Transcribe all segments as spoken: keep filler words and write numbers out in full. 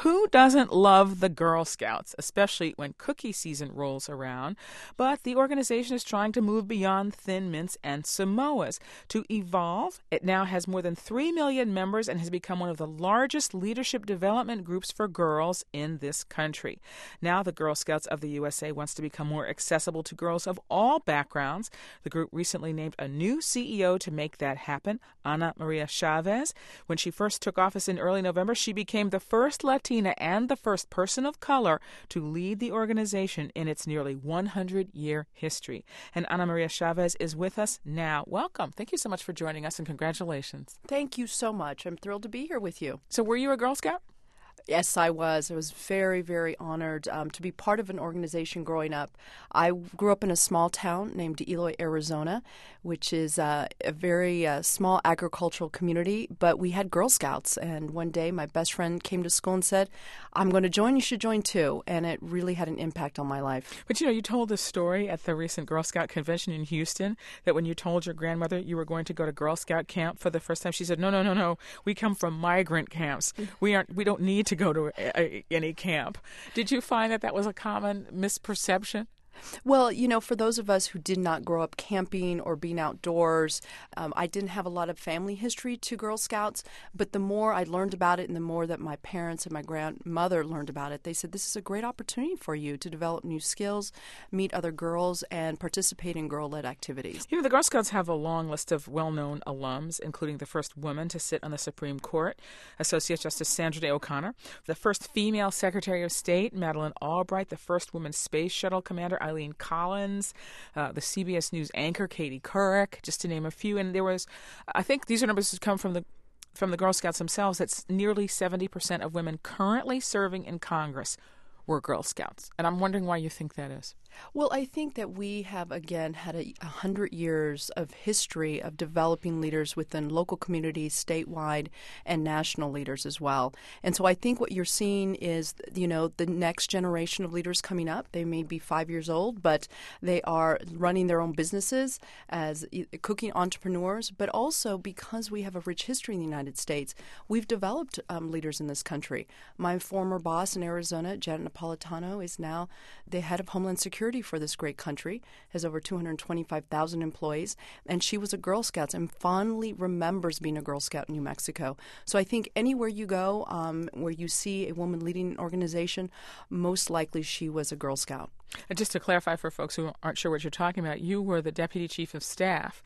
Who doesn't love the Girl Scouts, especially when cookie season rolls around? But the organization is trying to move beyond Thin Mints and Samoas. To evolve, it now has more than three million members and has become one of the largest leadership development groups for girls in this country. Now the Girl Scouts of the U S A wants to become more accessible to girls of all backgrounds. The group recently named a new C E O to make that happen, Ana Maria Chavez. When she first took office in early November, she became the first Latina and the first person of color to lead the organization in its nearly one hundred year history. And Ana Maria Chavez is with us now. Welcome. Thank you so much for joining us, and congratulations. Thank you so much. I'm thrilled to be here with you. So were you a Girl Scout? Yes, I was. I was very, very honored um, to be part of an organization growing up. I grew up in a small town named Eloy, Arizona, which is uh, a very uh, small agricultural community, but we had Girl Scouts. And one day my best friend came to school and said, I'm going to join, you should join too. And it really had an impact on my life. But you know, you told a story at the recent Girl Scout convention in Houston that when you told your grandmother you were going to go to Girl Scout camp for the first time, she said, no, no, no, no, we come from migrant camps. We aren't, we don't need to go to a, a, any camp. Did you find that that was a common misperception? Well, you know, for those of us who did not grow up camping or being outdoors, um, I didn't have a lot of family history to Girl Scouts, but the more I learned about it and the more that my parents and my grandmother learned about it, they said this is a great opportunity for you to develop new skills, meet other girls, and participate in girl-led activities. You know, the Girl Scouts have a long list of well-known alums, including the first woman to sit on the Supreme Court, Associate Justice Sandra Day O'Connor, the first female Secretary of State, Madeleine Albright, the first woman space shuttle commander, Eileen Collins, uh, the C B S News anchor Katie Couric, just to name a few. And there was, I think these are numbers that come from the from the Girl Scouts themselves. That's nearly seventy percent of women currently serving in Congress were Girl Scouts. And I'm wondering why you think that is. Well, I think that we have, again, had a, a hundred years of history of developing leaders within local communities, statewide, and national leaders as well. And so I think what you're seeing is, you know, the next generation of leaders coming up. They may be five years old, but they are running their own businesses as cooking entrepreneurs. But also because we have a rich history in the United States, we've developed um, leaders in this country. My former boss in Arizona, Janet Napolitano, is now the head of Homeland Security for this great country, has over two hundred twenty-five thousand employees, and she was a Girl Scout and fondly remembers being a Girl Scout in New Mexico. So I think anywhere you go um, where you see a woman leading an organization, most likely she was a Girl Scout. And just to clarify for folks who aren't sure what you're talking about, you were the Deputy Chief of Staff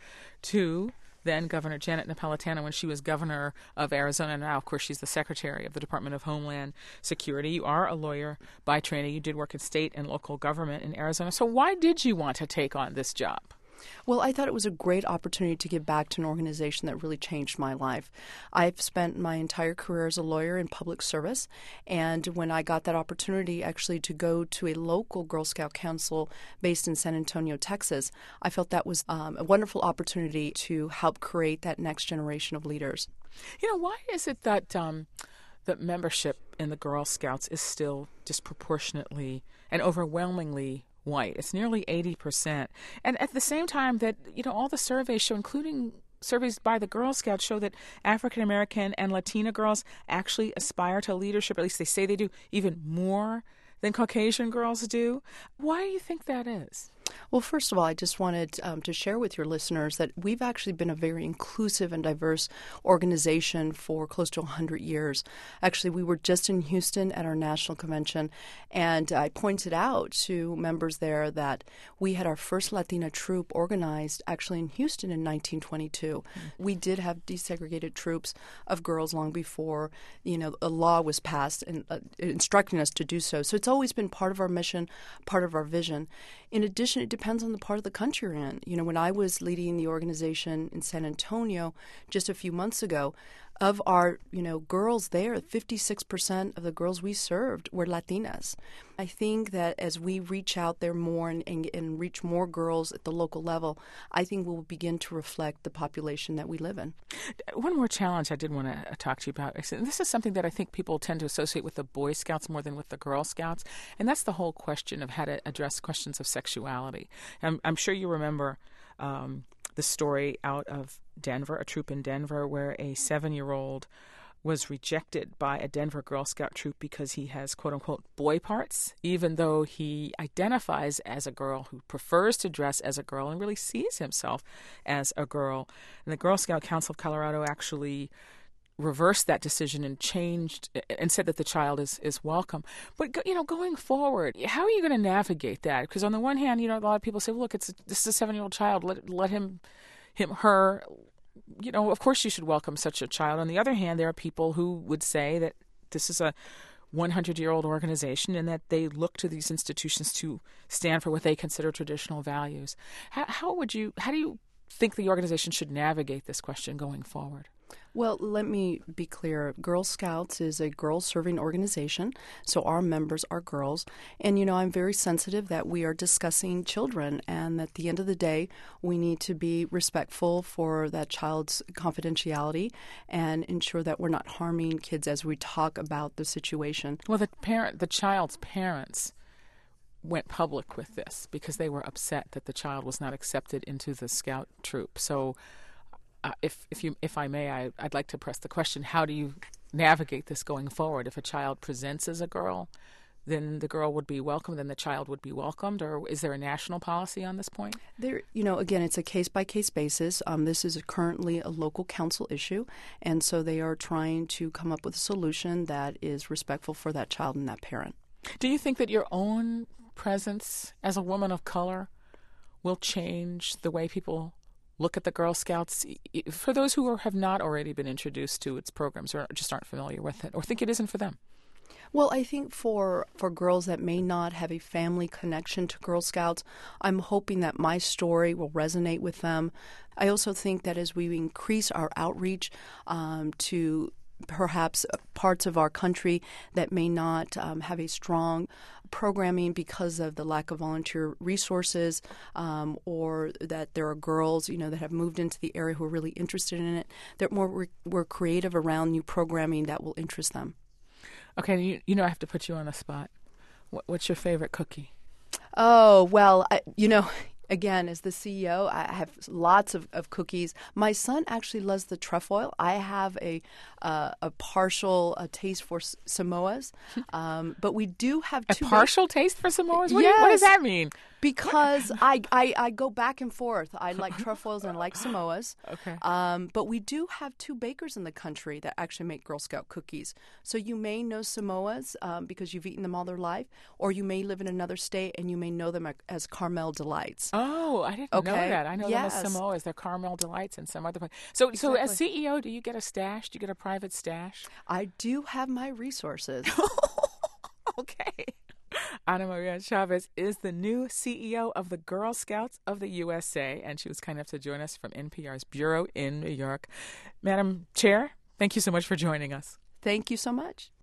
to then Governor Janet Napolitano when she was governor of Arizona. Now, of course, she's the Secretary of the Department of Homeland Security. You are a lawyer by training. You did work in state and local government in Arizona. So why did you want to take on this job? Well, I thought it was a great opportunity to give back to an organization that really changed my life. I've spent my entire career as a lawyer in public service, and when I got that opportunity actually to go to a local Girl Scout council based in San Antonio, Texas, I felt that was um, a wonderful opportunity to help create that next generation of leaders. You know, why is it that um, that membership in the Girl Scouts is still disproportionately and overwhelmingly white? It's nearly eighty percent. And at the same time that, you know, all the surveys show, including surveys by the Girl Scouts, show that African American and Latina girls actually aspire to leadership, at least they say they do, even more than Caucasian girls do. Why do you think that is? Well, first of all, I just wanted um, to share with your listeners that we've actually been a very inclusive and diverse organization for close to one hundred years. Actually, we were just in Houston at our national convention, and I pointed out to members there that we had our first Latina troop organized actually in Houston in nineteen twenty-two. Mm-hmm. We did have desegregated troops of girls long before, you know, a law was passed and uh, instructing us to do so. So it's always been part of our mission, part of our vision. In addition, it depends on the part of the country you're in. You know, when I was leading the organization in San Antonio just a few months ago, of our, you know, girls there, fifty-six percent of the girls we served were Latinas. I think that as we reach out there more and, and, and reach more girls at the local level, I think we'll begin to reflect the population that we live in. One more challenge I did want to talk to you about. This is something that I think people tend to associate with the Boy Scouts more than with the Girl Scouts, and that's the whole question of how to address questions of sexuality. I'm, I'm sure you remember um, the story out of Denver, a troop in Denver, where a seven-year-old was rejected by a Denver Girl Scout troop because he has quote-unquote boy parts, even though he identifies as a girl who prefers to dress as a girl and really sees himself as a girl. And the Girl Scout Council of Colorado actually reversed that decision and changed and said that the child is, is welcome. But, you know, going forward, how are you going to navigate that? Because on the one hand, you know, a lot of people say, well, look, it's a, this is a seven-year-old child. Let, let him, him, her, you know, of course you should welcome such a child. On the other hand, there are people who would say that this is a hundred-year-old organization and that they look to these institutions to stand for what they consider traditional values. How, how would you, how do you think the organization should navigate this question going forward? Well, let me be clear. Girl Scouts is a girl-serving organization, so our members are girls. And, you know, I'm very sensitive that we are discussing children, and at the end of the day, we need to be respectful for that child's confidentiality and ensure that we're not harming kids as we talk about the situation. Well, the parent, the child's parents went public with this because they were upset that the child was not accepted into the Scout troop. So Uh, if if you if I may, I, I'd like to press the question: how do you navigate this going forward? If a child presents as a girl, then the girl would be welcomed, then the child would be welcomed, or is there a national policy on this point? There, you know, again, it's a case by case basis. Um, this is currently a local council issue, and so they are trying to come up with a solution that is respectful for that child and that parent. Do you think that your own presence as a woman of color will change the way people look at the Girl Scouts, for those who are, have not already been introduced to its programs or just aren't familiar with it or think it isn't for them? Well, I think for, for girls that may not have a family connection to Girl Scouts, I'm hoping that my story will resonate with them. I also think that as we increase our outreach um, to perhaps parts of our country that may not um, have a strong programming because of the lack of volunteer resources, um, or that there are girls, you know, that have moved into the area who are really interested in it, that more we're, we're creative around new programming that will interest them. Okay, you, you know I have to put you on the spot. What, what's your favorite cookie? Oh, well, I, you know, again, as the C E O, I have lots of, of cookies. My son actually loves the trefoil. I have a uh, a partial uh, taste for s- Samoas, um, but we do have a two. A partial ba- taste for Samoas? What, yes, do you, what does that mean? Because I, I, I go back and forth. I like trefoils and I like Samoas. Okay. Um, but we do have two bakers in the country that actually make Girl Scout cookies. So you may know Samoas um, because you've eaten them all their life, or you may live in another state and you may know them as Carmel Delights. Oh, I didn't okay. know that. I know yes. them as Samoas. They're Carmel Delights and some other place. So, exactly. so as C E O, do you get a stash? Do you get a private stash? I do have my resources. Okay. Ana Maria Chavez is the new C E O of the Girl Scouts of the U S A, and she was kind enough to join us from N P R's Bureau in New York. Madam Chair, thank you so much for joining us. Thank you so much.